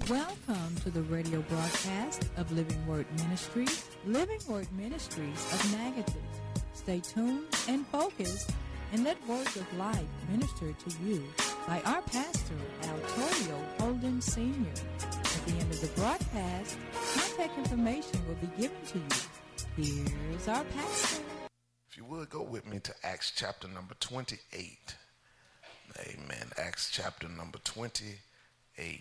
Welcome to the radio broadcast of Living Word Ministries, Living Word Ministries of Natchitoches. Stay tuned and focused and let words of life minister to you by our pastor, Altorio Holden Sr. At the end of the broadcast, contact information will be given to you. Here's our pastor. If you would, go with me to Acts chapter number 28. Amen. Acts chapter number 28.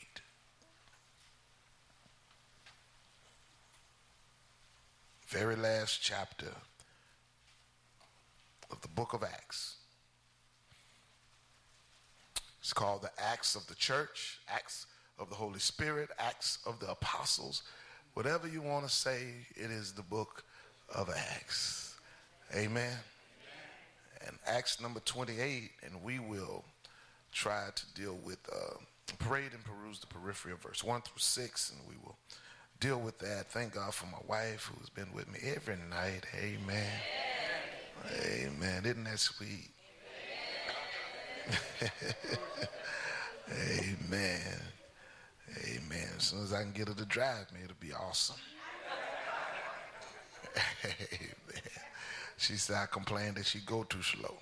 Very last chapter of the book of Acts. It's called the Acts of the Church, Acts of the Holy Spirit, Acts of the Apostles. Whatever you want to say, it is the book of Acts. Amen. And Acts number 28, and we will try to deal with, parade and peruse the periphery of verse 1 through 6, and we will deal with that. Thank God for my wife who's been with me every night. Amen. Amen. Isn't that sweet? Amen. Amen. As soon as I can get her to drive me, it'll be awesome. Amen. She said I complained that she go too slow.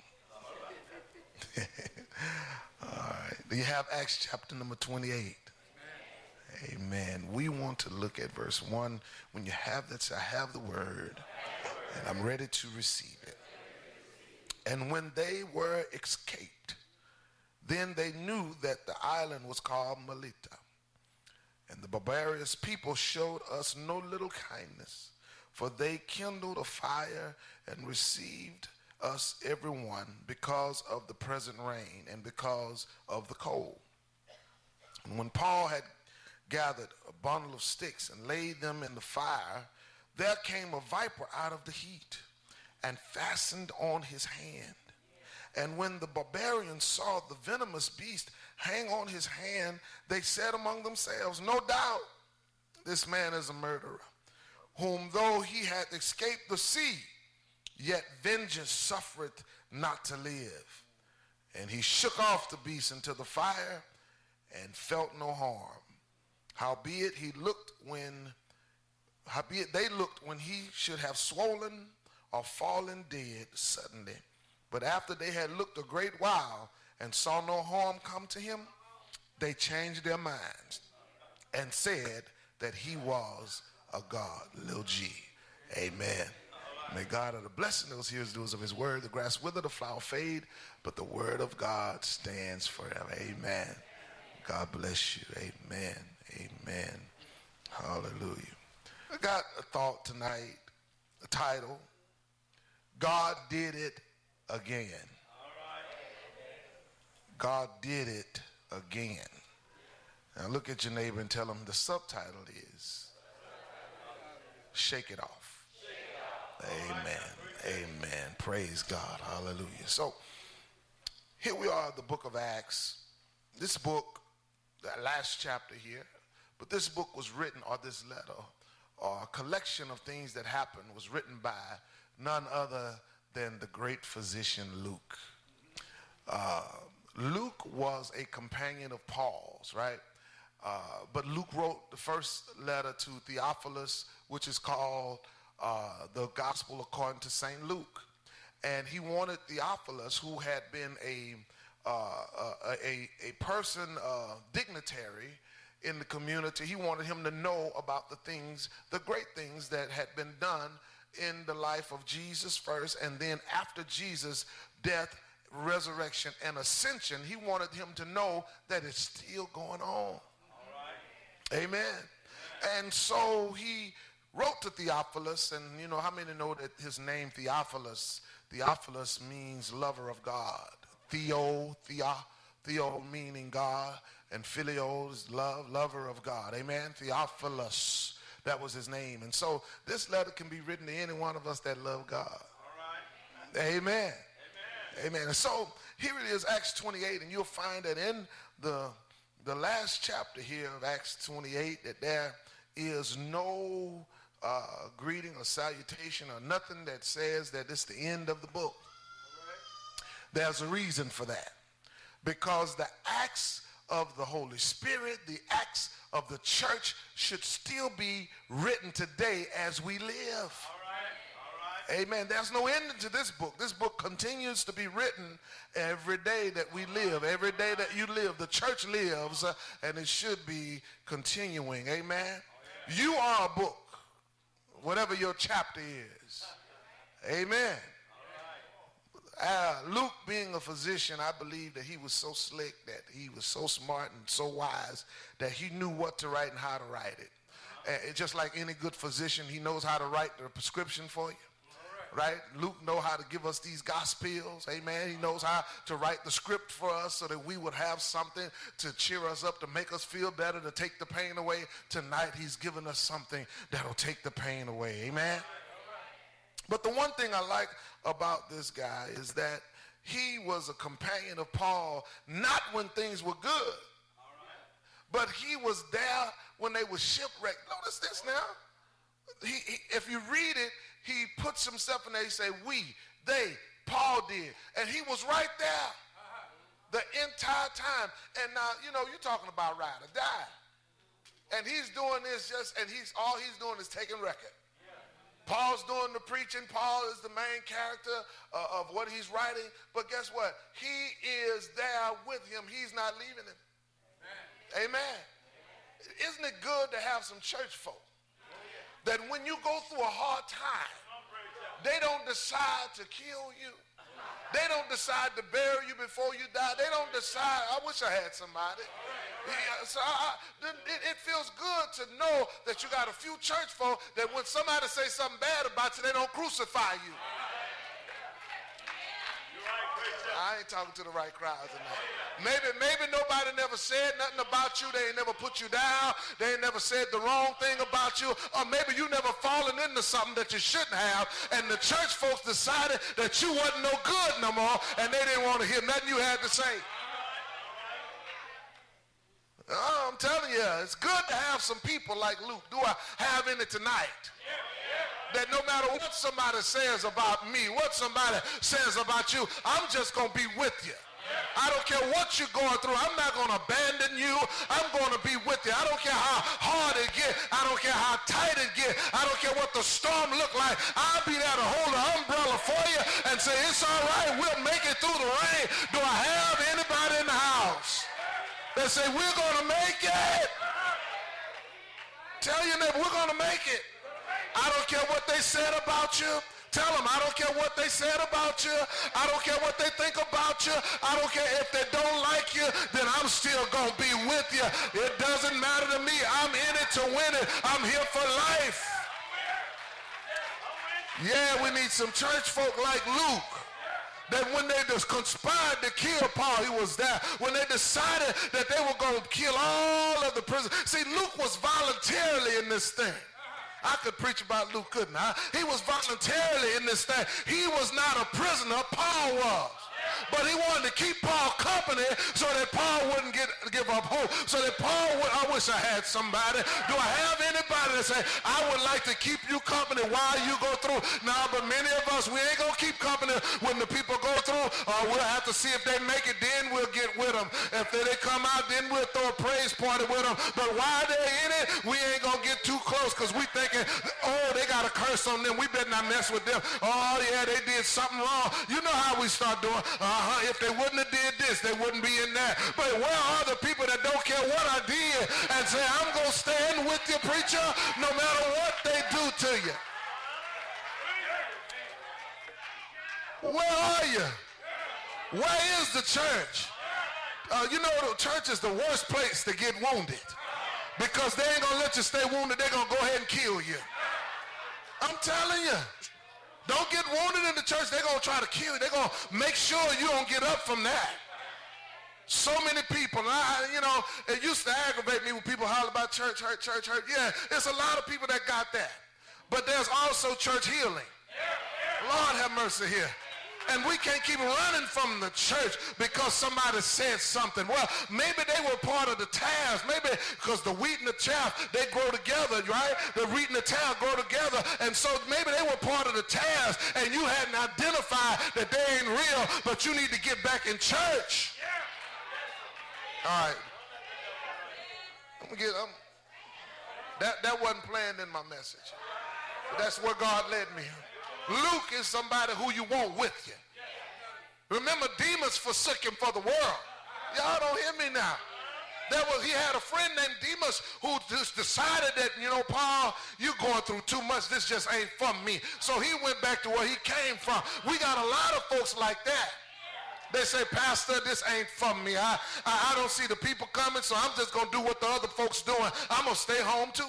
All right. Do you have Acts chapter number 28? Amen. We want to look at verse 1. When you have that, say, I have the word, and I'm ready to receive it. And when they were escaped, then they knew that the island was called Melita. And the barbarous people showed us no little kindness, for they kindled a fire and received us everyone because of the present rain and because of the cold. And when Paul had gathered a bundle of sticks and laid them in the fire, there came a viper out of the heat and fastened on his hand. And when the barbarians saw the venomous beast hang on his hand, they said among themselves, no doubt this man is a murderer, whom though he had escaped the sea, yet vengeance suffereth not to live. And he shook off the beast into the fire and felt no harm. Howbeit they looked when he should have swollen or fallen dead suddenly. But after they had looked a great while and saw no harm come to him, they changed their minds and said that he was a god. Little g. Amen. May God add a blessing to those hearers, doers of his word. The grass wither, the flower fade, but the word of God stands forever. Amen. God bless you. Amen. Amen. Hallelujah. I got a thought tonight, a title, God Did It Again. God did it again. Now look at your neighbor and tell him the subtitle is Shake It Off. Amen. Amen. Praise God. Hallelujah. So here we are, the book of Acts. This book, that last chapter here, but this book was written, or this letter, or a collection of things that happened, was written by none other than the great physician Luke. Luke was a companion of Paul's, right? But Luke wrote the first letter to Theophilus, which is called the Gospel according to St. Luke. And he wanted Theophilus, who had been a person, dignitary in the community, he wanted him to know about the things, the great things that had been done in the life of Jesus first, and then after Jesus' death, resurrection, and ascension, he wanted him to know that it's still going on. Amen. And so he wrote to Theophilus, and you know, how many know that his name Theophilus means lover of God. Theo meaning God, and phileo is love, lover of God. Amen. Theophilus, that was his name. And so this letter can be written to any one of us that love God. All right. Amen. Amen. And so here it is, Acts 28, and you'll find that in the last chapter here of Acts 28 that there is no greeting or salutation or nothing that says that it's the end of the book. There's a reason for that. Because the acts of the Holy Spirit, the acts of the church should still be written today as we live. Amen. There's no end to this book. This book continues to be written every day that we live. Every day that you live, the church lives, and it should be continuing. Amen. You are a book, whatever your chapter is. Amen. Luke, being a physician, I believe that he was so slick, that he was so smart and so wise that he knew what to write and how to write it. Just like any good physician, he knows how to write the prescription for you. Right? Luke knows how to give us these gospels. Amen. He knows how to write the script for us so that we would have something to cheer us up, to make us feel better, to take the pain away. Tonight, he's given us something that'll take the pain away. Amen. But the one thing I like about this guy is that he was a companion of Paul, not when things were good, but he was there when they were shipwrecked. Notice this now. If you read it, he puts himself in there. He say, we, they, Paul did. And he was right there the entire time. And now, you know, you're talking about ride or die. And he's doing this and all he's doing is taking record. Paul's doing the preaching. Paul is the main character of what he's writing. But guess what? He is there with him. He's not leaving him. Amen. Isn't it good to have some church folk that when you go through a hard time, they don't decide to kill you. They don't decide to bury you before you die. They don't decide. I wish I had somebody. So it feels good to know that you got a few church folk that when somebody say something bad about you, they don't crucify you. I ain't talking to the right crowd tonight. Maybe nobody never said nothing about you. They ain't never put you down. They ain't never said the wrong thing about you. Or maybe you never fallen into something that you shouldn't have. And the church folks decided that you wasn't no good no more. And they didn't want to hear nothing you had to say. Oh, I'm telling you, it's good to have some people like Luke. Do I have any tonight? That no matter what somebody says about me, what somebody says about you, I'm just going to be with you. I don't care what you're going through. I'm not going to abandon you. I'm going to be with you. I don't care how hard it get. I don't care how tight it get. I don't care what the storm look like. I'll be there to hold the umbrella for you and say, it's all right. We'll make it through the rain. Do I have anybody in the house that say, we're going to make it? Tell your neighbor, we're going to make it. I don't care what they said about you. Tell them, I don't care what they said about you. I don't care what they think about you. I don't care if they don't like you, then I'm still going to be with you. It doesn't matter to me. I'm in it to win it. I'm here for life. Yeah, we need some church folk like Luke. That when they just conspired to kill Paul, he was there. When they decided that they were going to kill all of the prisoners. See, Luke was voluntarily in this thing. I could preach about Luke, couldn't I? He was voluntarily in this thing. He was not a prisoner. Paul was. But he wanted to keep Paul company so that Paul wouldn't give up hope. So that Paul would, I wish I had somebody. Do I have anybody that say, I would like to keep you company while you go through? No, but many of us, we ain't going to keep company when the people go through. We'll have to see if they make it, then we'll get with them. If they come out, then we'll throw a praise party with them. But while they're in it, we ain't going to get too close because we thinking, oh, they got a curse on them. We better not mess with them. Oh, yeah, they did something wrong. You know how we start doing. If they wouldn't have did this, they wouldn't be in that. But where are the people that don't care what I did and say, I'm going to stand with you, preacher, no matter what they do to you? Where are you? Where is the church? You know, the church is the worst place to get wounded because they ain't going to let you stay wounded. They're going to go ahead and kill you. I'm telling you. Don't get wounded in the church. They're going to try to kill you. They're going to make sure you don't get up from that. So many people, it used to aggravate me when people holler about church hurt, church hurt. Yeah, there's a lot of people that got that. But there's also church healing. Lord have mercy here. And we can't keep running from the church because somebody said something. Well, maybe they were part of the task. Maybe because the wheat and the chaff, they grow together, right? The wheat and the chaff grow together. And so maybe they were part of the task and you hadn't identified that they ain't real, but you need to get back in church. All right. That wasn't planned in my message. But that's where God led me. Luke is somebody who you want with you. Remember, Demas forsook him for the world. Y'all don't hear me now. He had a friend named Demas who just decided that, Paul, you're going through too much. This just ain't for me. So he went back to where he came from. We got a lot of folks like that. They say, Pastor, this ain't for me. I don't see the people coming, so I'm just going to do what the other folks doing. I'm going to stay home too.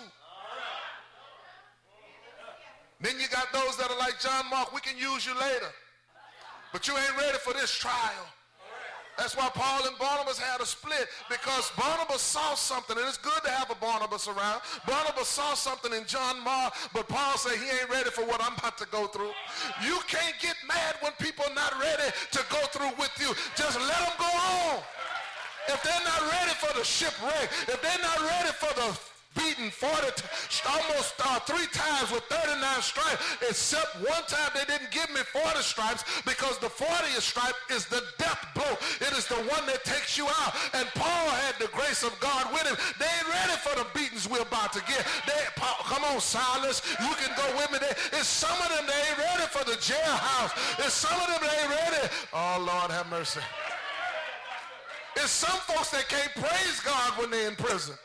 Then you got those that are like John Mark. We can use you later. But you ain't ready for this trial. That's why Paul and Barnabas had a split, because Barnabas saw something, and it's good to have a Barnabas around. Barnabas saw something in John Mark, but Paul said he ain't ready for what I'm about to go through. You can't get mad when people are not ready to go through with you. Just let them go on. If they're not ready for the shipwreck, if they're not ready for the beaten almost 3 times with 39 stripes, except one time they didn't give me 40 stripes, because the 40th stripe is the death blow. It is the one that takes you out. And Paul had the grace of God with him. They ain't ready for the beatings we're about to get. Come on, Silas, you can go with me there. It's some of them that ain't ready for the jailhouse. It's some of them that ain't ready. Oh, Lord have mercy. It's some folks that can't praise God when they're in prison.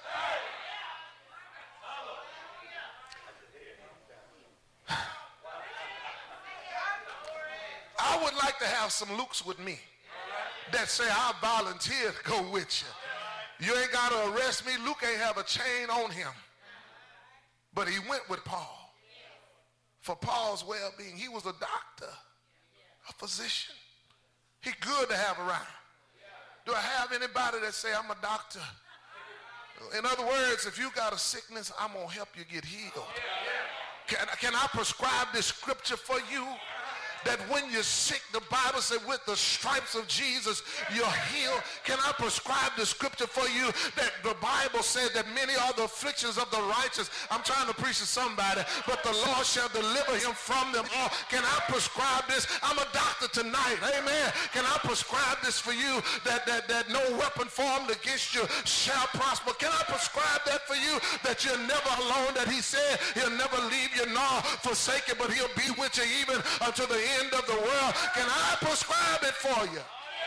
I would like to have some Lukes with me that say, I volunteer to go with you. You ain't got to arrest me. Luke ain't have a chain on him. But he went with Paul for Paul's well-being. He was a doctor, a physician. He good to have around. Do I have anybody that say, I'm a doctor? In other words, if you got a sickness, I'm going to help you get healed. Can I prescribe this scripture for you? That when you're sick, the Bible said with the stripes of Jesus, you're healed. Can I prescribe the scripture for you that the Bible said that many are the afflictions of the righteous? I'm trying to preach to somebody, but the Lord shall deliver him from them all. Can I prescribe this? I'm a doctor tonight. Amen. Can I prescribe this for you that no weapon formed against you shall prosper? Can I prescribe that for you that you're never alone, that he said he'll never leave you nor forsake you, but he'll be with you even until the end of the world? Can I prescribe it for you?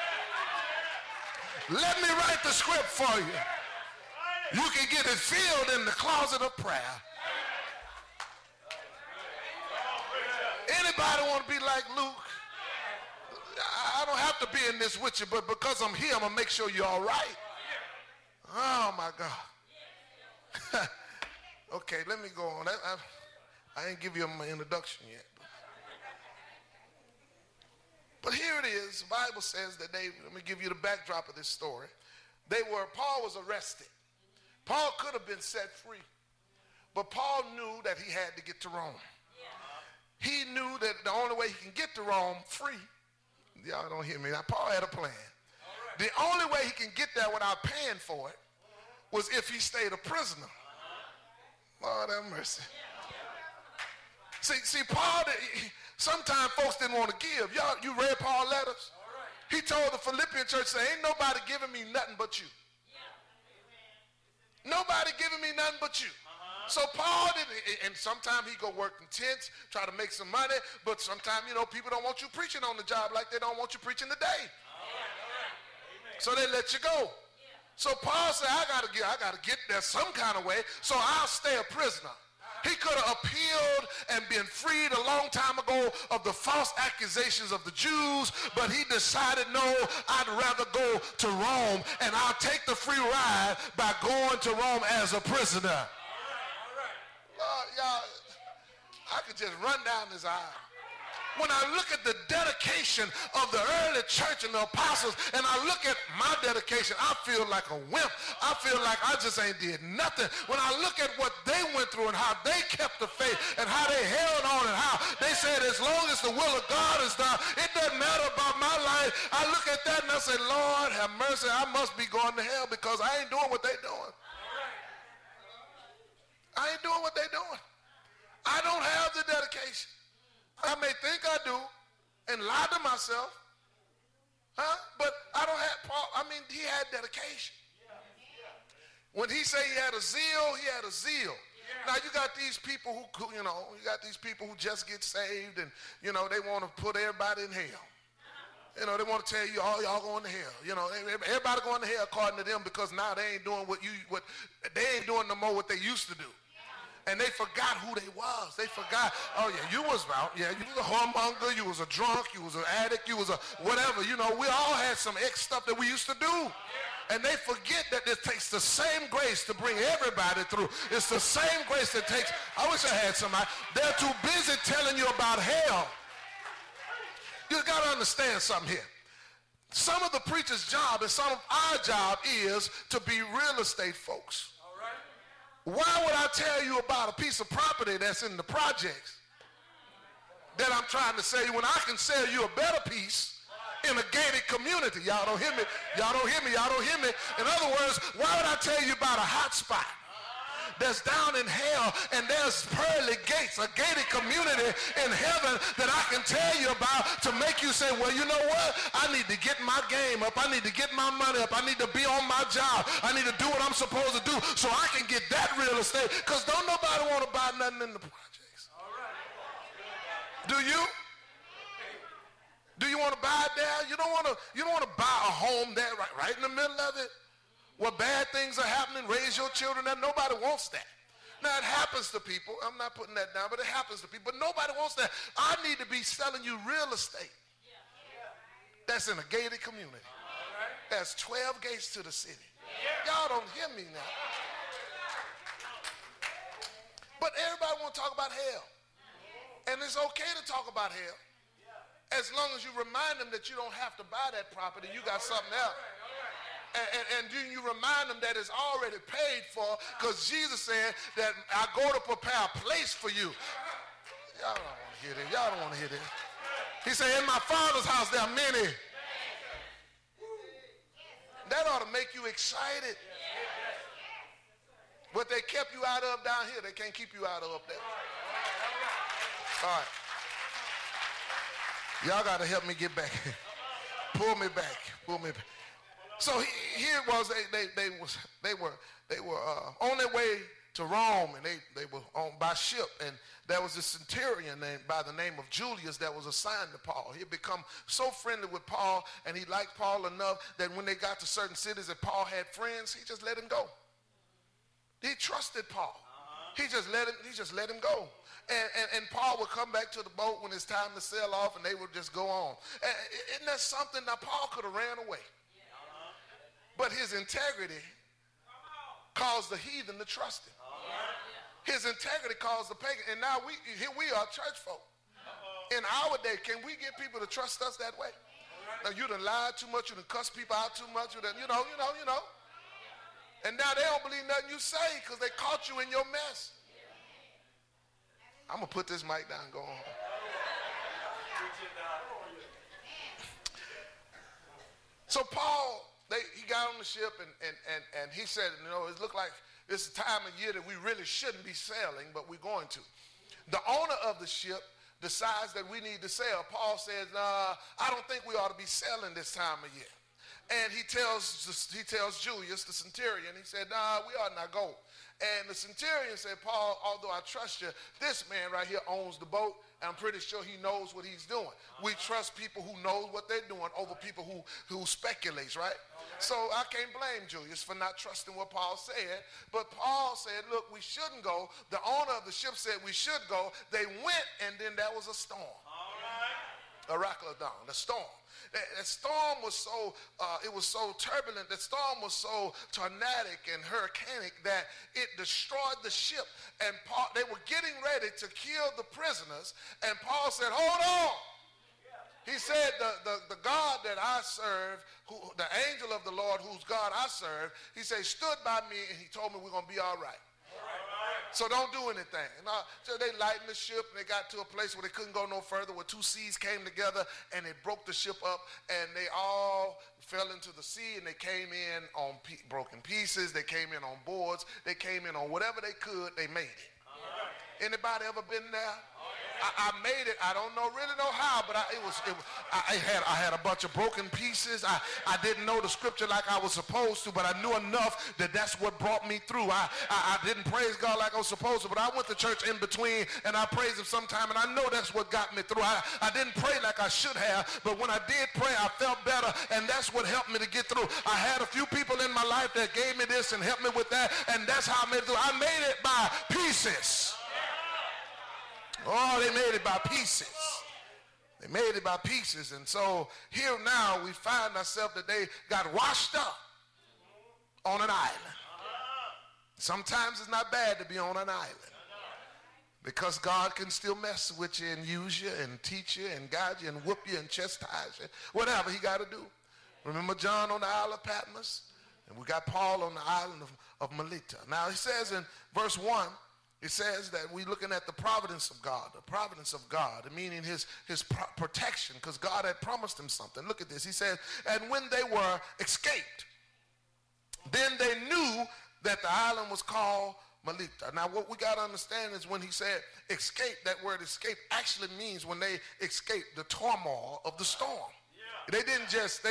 Let me write the script for you. You can get it filled in the closet of prayer. Anybody want to be like Luke? I don't have to be in this with you, but because I'm here, I'm going to make sure you're all right. Oh, my God. Okay, let me go on. I ain't give you my introduction yet. But here it is. The Bible says that let me give you the backdrop of this story. Paul was arrested. Paul could have been set free. But Paul knew that he had to get to Rome. He knew that the only way he can get to Rome free, y'all don't hear me now, Paul had a plan. The only way he can get there without paying for it was if he stayed a prisoner. Lord have mercy. See, Paul, sometimes folks didn't want to give. Y'all, you read Paul's letters? He told the Philippian church, say, ain't nobody giving me nothing but you. Nobody giving me nothing but you. So Paul didn't, and sometimes he go work in tents, try to make some money, but sometimes, people don't want you preaching on the job like they don't want you preaching today. So they let you go. So Paul said, I gotta get there some kind of way, so I'll stay a prisoner. He could have appealed and been freed a long time ago of the false accusations of the Jews, but he decided, no, I'd rather go to Rome, and I'll take the free ride by going to Rome as a prisoner. Y'all, I could just run down this aisle. When I look at the dedication of the early church and the apostles, and I look at my dedication, I feel like a wimp. I feel like I just ain't did nothing. When I look at what they went through and how they kept the faith and how they held on and how they said as long as the will of God is done, it doesn't matter about my life. I look at that and I say, Lord, have mercy. I must be going to hell because I ain't doing what they doing. I ain't doing what they doing. I don't have the dedication. I may think I do and lie to myself, but I don't have Paul. I mean, he had dedication. When he said he had a zeal, he had a zeal. Now you got these people who, you got these people who just get saved and, they want to put everybody in hell. They want to tell you, oh, y'all going to hell. Everybody going to hell according to them because now they ain't doing they ain't doing no more what they used to do. And they forgot who they was. They forgot, oh yeah, you was you was a whoremonger, you was a drunk, you was an addict, you was a whatever. We all had some ex stuff that we used to do. And they forget that it takes the same grace to bring everybody through. It's the same grace that takes, I wish I had somebody. They're too busy telling you about hell. You got to understand something here. Some of the preacher's job and some of our job is to be real estate folks. All right. Why would I tell you about a piece of property that's in the projects that I'm trying to sell you when I can sell you a better piece in a gated community? Y'all don't hear me. Y'all don't hear me. Y'all don't hear me. In other words, why would I tell you about a hot spot that's down in hell and there's pearly gates, a gated community in heaven that I can tell you about to make you say, well, you know what? I need to get my game up. I need to get my money up. I need to be on my job. I need to do what I'm supposed to do so I can get that real estate, because don't nobody want to buy nothing in the projects. All right. Do you? Do you want to buy it there? You don't want to buy a home there right in the middle of it where bad things are happening, raise your children there. Nobody wants that. Now, it happens to people. I'm not putting that down, but it happens to people. But nobody wants that. I need to be selling you real estate that's in a gated community. There's 12 gates to the city. Y'all don't hear me now. But everybody want to talk about hell. And it's okay to talk about hell as long as you remind them that you don't have to buy that property. You got something else. And you remind them that it's already paid for, because Jesus said that I go to prepare a place for you. Y'all don't want to hear this. Y'all don't want to hear this. He said, in my Father's house there are many. That ought to make you excited. What they kept you out of down here, they can't keep you out of up there. All right. Y'all got to help me get back. Pull me back. Pull me back. So here it was. They were on their way to Rome, and they were on by ship, and there was a centurion named by the name of Julius that was assigned to Paul. He had become so friendly with Paul, and he liked Paul enough that when they got to certain cities that Paul had friends, he just let him go. He trusted Paul. He just let him go. And Paul would come back to the boat when it's time to sail off, and they would just go on. And isn't that something? Now, Paul could have ran away. But his integrity caused the heathen to trust him. His integrity caused the pagan. And now here we are, church folk. In our day, can we get people to trust us that way? Now, you done lied too much. You done cussed people out too much. You done, you know. And now they don't believe nothing you say because they caught you in your mess. I'm going to put this mic down and go on. So Paul, he got on the ship and he said, it looked like it's a time of year that we really shouldn't be sailing, but we're going to. The owner of the ship decides that we need to sail. Paul says, I don't think we ought to be sailing this time of year. And he tells Julius, the centurion, he said, we ought not go. And the centurion said, Paul, although I trust you, this man right here owns the boat, and I'm pretty sure he knows what he's doing. We trust people who know what they're doing over people who speculates, right? So I can't blame Julius for not trusting what Paul said. But Paul said, look, we shouldn't go. The owner of the ship said we should go. They went, and then there was a storm. A Arachidon, the storm. The storm was so turbulent, the storm was so tornadic and hurricanic that it destroyed the ship. And Paul, they were getting ready to kill the prisoners, and Paul said, hold on. He said, the God that I serve, the angel of the Lord whose God I serve, he said, stood by me, and he told me we're going to be all right. So don't do anything. So they lightened the ship, and they got to a place where they couldn't go no further, where two seas came together, and it broke the ship up, and they all fell into the sea, and they came in on broken pieces. They came in on boards. They came in on whatever they could. They made it. Anybody ever been there? I made it. I don't really know how, but I had a bunch of broken pieces. I didn't know the scripture like I was supposed to, but I knew enough that that's what brought me through. I didn't praise God like I was supposed to, but I went to church in between and I praised him sometime, and I know that's what got me through. I didn't pray like I should have, but when I did pray, I felt better, and that's what helped me to get through. I had a few people in my life that gave me this and helped me with that, and that's how I made it through. I made it by pieces. Oh, they made it by pieces. They made it by pieces. And so here now we find ourselves that they got washed up on an island. Sometimes it's not bad to be on an island, because God can still mess with you and use you and teach you and guide you and whoop you and chastise you, whatever he got to do. Remember John on the Isle of Patmos? And we got Paul on the island of Melita. Now he says in verse 1, it says that we're looking at the providence of God, meaning his protection, because God had promised him something. Look at this. He says, and when they were escaped, then they knew that the island was called Melita. Now what we got to understand is when he said escape, that word escape actually means when they escaped the turmoil of the storm. They didn't just,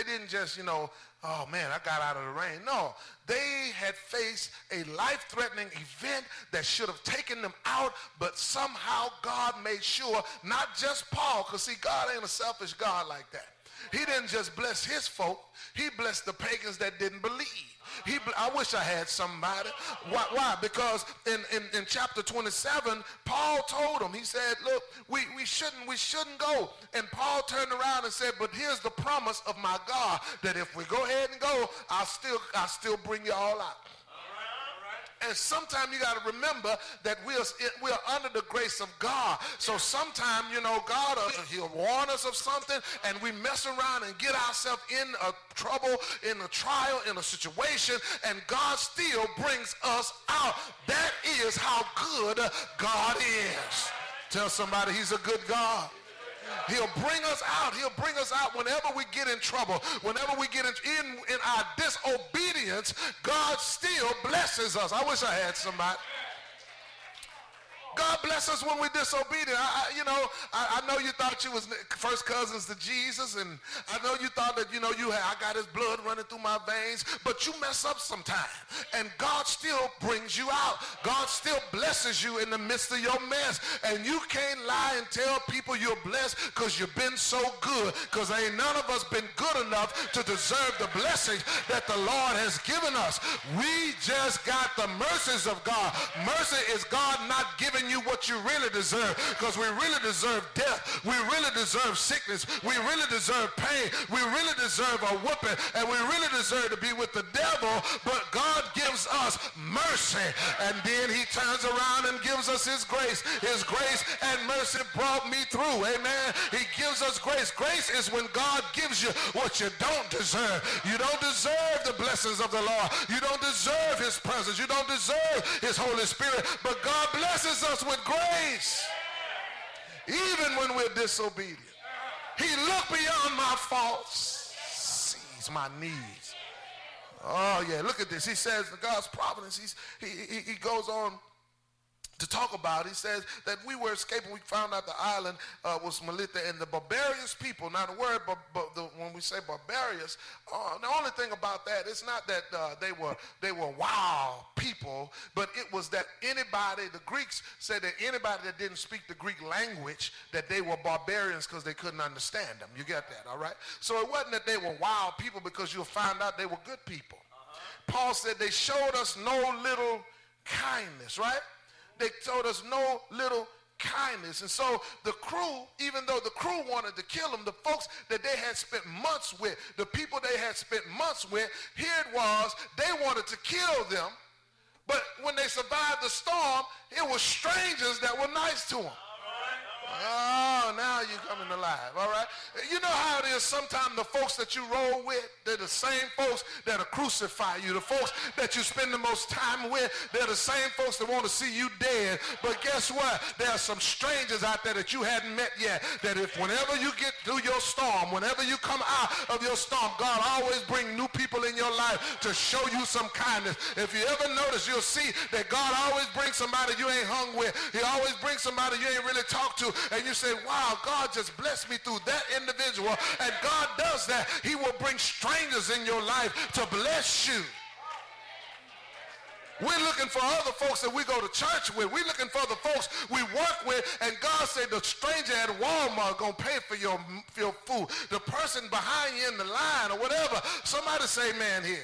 oh man, I got out of the rain. No, they had faced a life-threatening event that should have taken them out, but somehow God made sure, not just Paul, because see, God ain't a selfish God like that. He didn't just bless his folk, he blessed the pagans that didn't believe. I wish I had somebody. Why? Because in chapter 27, Paul told them, he said, look, we shouldn't go. And Paul turned around and said, but here's the promise of my God, that if we go ahead and go, I'll still bring you all out. And sometimes you got to remember that we are under the grace of God. So sometimes, God, he'll warn us of something, and we mess around and get ourselves in a trouble, in a trial, in a situation, and God still brings us out. That is how good God is. Tell somebody he's a good God. He'll bring us out. He'll bring us out whenever we get in trouble. Whenever we get in our disobedience, God still blesses us. I wish I had somebody. God bless us when we're disobedient. I know you thought you was first cousins to Jesus, and I know you thought that, I got his blood running through my veins, but you mess up sometime, and God still brings you out. God still blesses you in the midst of your mess, and you can't lie and tell people you're blessed because you've been so good, because ain't none of us been good enough to deserve the blessings that the Lord has given us. We just got the mercies of God. Mercy is God not giving you what you really deserve, because we really deserve death, we really deserve sickness, we really deserve pain, we really deserve a whooping, and we really deserve to be with the devil, but God gives us mercy, and then he turns around and gives us his grace. His grace and mercy brought me through. Amen. He gives us grace. Grace is when God gives you what you don't deserve. You don't deserve the blessings of the Lord. You don't deserve his presence. You don't deserve his Holy Spirit, but God blesses us with grace, even when we're disobedient. He looked beyond my faults, sees my needs. Oh yeah, look at this. He says God's providence. He goes on to talk about. He says that we were escaping. We found out the island was Melita, and the barbarous people. Now the word, when we say barbarous, the only thing about that, it's not that they were wild people, but it was that anybody. The Greeks said that anybody that didn't speak the Greek language, that they were barbarians because they couldn't understand them. You get that, all right? So it wasn't that they were wild people, because you'll find out they were good people. Paul said they showed us no little kindness, right? They told us no little kindness. And so the crew, even though the crew wanted to kill them, the folks that they had spent months with, the people they had spent months with, here it was, they wanted to kill them. But when they survived the storm, it was strangers that were nice to them. Oh, now you come coming alive, all right? You know how it is sometimes the folks that you roll with, they're the same folks that'll crucify you. The folks that you spend the most time with, they're the same folks that want to see you dead. But guess what? There are some strangers out there that you hadn't met yet, that if whenever you get through your storm, whenever you come out of your storm, God always bring new people in your life to show you some kindness. If you ever notice, you'll see that God always brings somebody you ain't hung with. He always brings somebody you ain't really talked to, and you say, wow, God just blessed me through that individual. And God does that. He will bring strangers in your life to bless you. We're looking for other folks that we go to church with. We're looking for the folks we work with, and God said the stranger at Walmart going to pay for your food. The person behind you in the line or whatever. Somebody say amen here.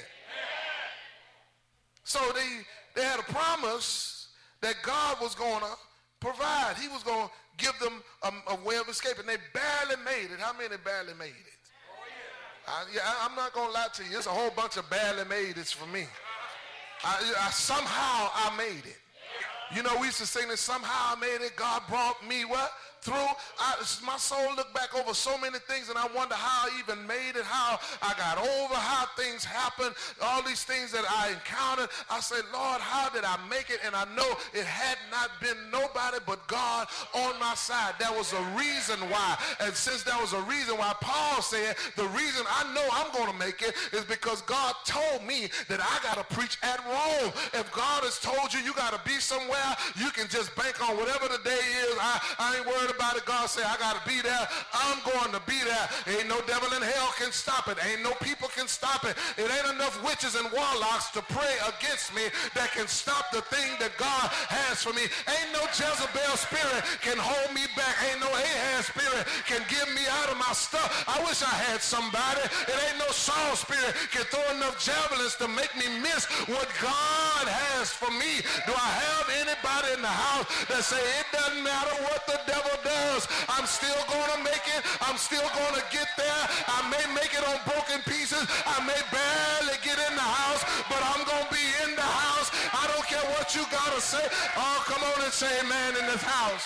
So they had a promise that God was going to provide. He was going to give them a way of escape, and they barely made it. How many barely made it? I'm not going to lie to you. It's a whole bunch of barely made it's for me. Somehow I made it. You know, we used to sing this, somehow I made it. God brought me what? Through. My soul looked back over so many things, and I wonder how I even made it, how I got over, how things happened, all these things that I encountered. I said, Lord, how did I make it? And I know it had not been nobody but God on my side. There was a reason why. And since there was a reason why, Paul said, the reason I know I'm going to make it is because God told me that I got to preach at Rome. If God has told you you got to be somewhere, you can just bank on whatever the day is. I ain't worried about it. God said, I got to be there. I'm going to be there. Ain't no devil in hell can stop it. Ain't no people can stop it. It ain't enough witches and warlocks to pray against me that can stop the thing that God has for me. Ain't no Jezebel spirit can hold me back. Ain't no Ahab spirit can get me out of my stuff. I wish I had somebody. It ain't no Saul spirit can throw enough javelins to make me miss what God has for me. Do I have anybody in the house that say it doesn't matter what the devil does, I'm still going to make it. I'm still going to get there. I may make it on broken pieces. I may barely get in the house, but I'm going to be in the house. I don't care what you got to say. Oh, come on and say amen in this house.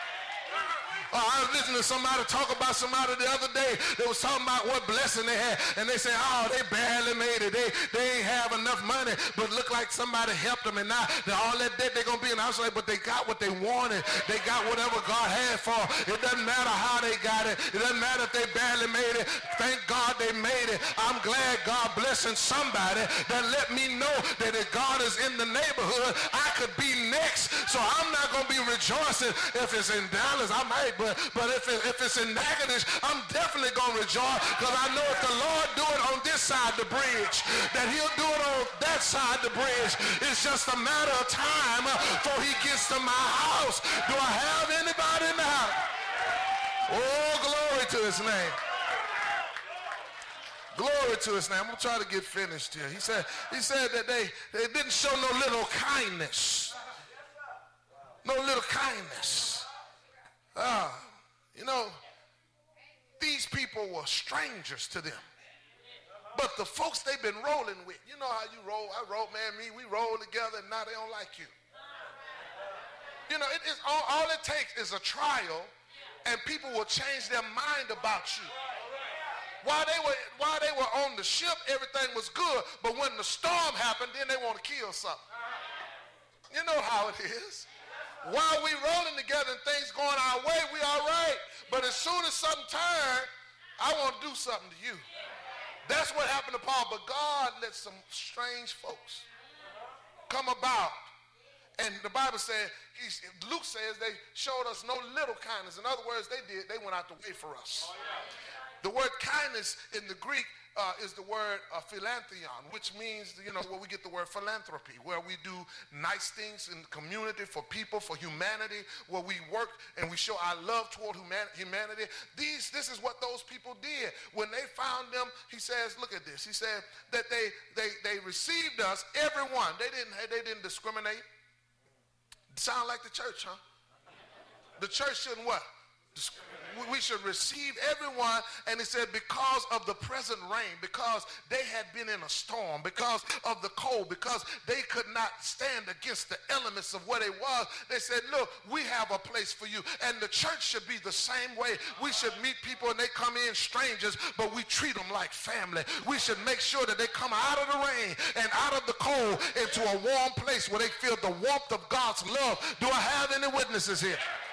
I was listening to somebody talk about somebody the other day. They was talking about what blessing they had. And they say, oh, they barely made it. They ain't have enough money, but look like somebody helped them. And now all that debt they're going to be in the house. But they got what they wanted. They got whatever God had for them. It doesn't matter how they got it. It doesn't matter if they barely made it. Thank God they made it. I'm glad God blessing somebody that let me know that if God is in the neighborhood, I could be next. So I'm not going to be rejoicing if it's in Dallas. I might. But if it's in Natchitoches, I'm definitely going to rejoice, because I know if the Lord do it on this side of the bridge, that he'll do it on that side of the bridge. It's just a matter of time before he gets to my house. Do I have anybody in the house? Oh, glory to his name. Glory to his name. I'm going to try to get finished here. He said that they didn't show no little kindness. No little kindness. You know, these people were strangers to them. But the folks they've been rolling with, you know how you roll. I roll, man, we roll together, and now they don't like you. You know, all it takes is a trial, and people will change their mind about you. While they were on the ship, everything was good, but when the storm happened, then they want to kill something. You know how it is. While we rolling together and things going our way, we all right. But as soon as something turns, I want to do something to you. That's what happened to Paul. But God let some strange folks come about. And the Bible said, Luke says they showed us no little kindness. In other words, they went out the way for us. The word kindness in the Greek is the word philanthropion, which means, you know, where we get the word philanthropy, where we do nice things in the community for people, for humanity, where we work and we show our love toward humanity. This is what those people did. When they found them, he says, look at this. He said that they received us, everyone. They didn't discriminate. Sound like the church, huh? The church shouldn't what? We should receive everyone. And he said, because of the present rain, because they had been in a storm, because of the cold, because they could not stand against the elements of what it was, they said, look, we have a place for you. And the church should be the same way. We should meet people and they come in strangers, but we treat them like family. We should make sure that they come out of the rain and out of the cold into a warm place where they feel the warmth of God's love. Do I have any witnesses here?